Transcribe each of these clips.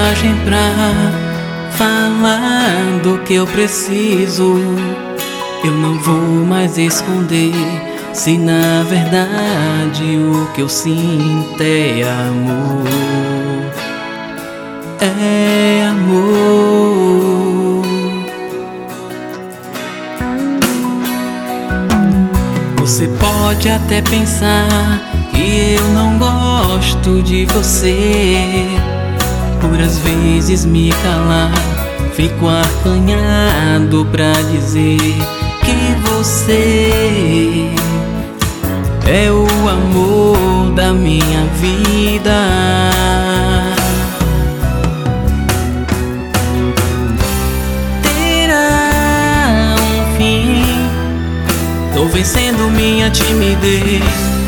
coragem pra falar do que eu preciso. Eu não vou mais esconder, se na verdade o que eu sinto é amor. É amor. Você pode até pensar que eu não gosto de você, por às vezes me calar, fico acanhado pra dizer que você é o amor da minha vida. Terá um fim, tô vencendo minha timidez.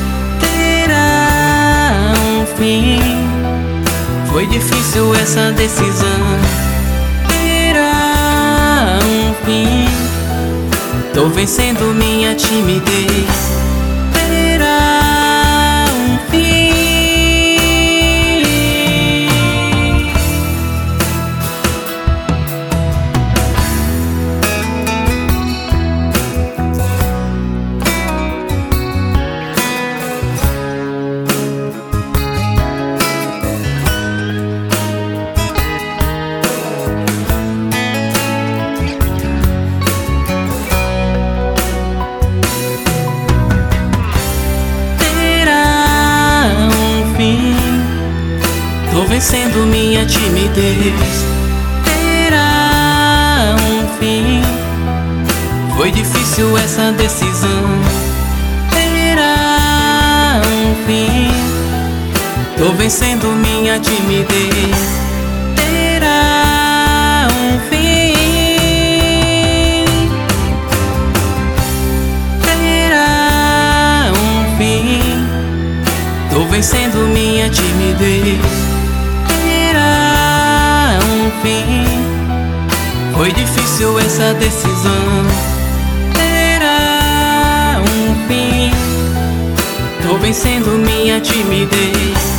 Terá um fim, foi difícil essa decisão. Terá um fim, tô vencendo minha timidez. Terá um fim. Tô vencendo minha timidez. Terá um fim, foi difícil essa decisão. Terá um fim, tô vencendo minha timidez. Terá um fim. Terá um fim, tô vencendo minha timidez. Foi difícil essa decisão. Terá um fim, tô vencendo minha timidez.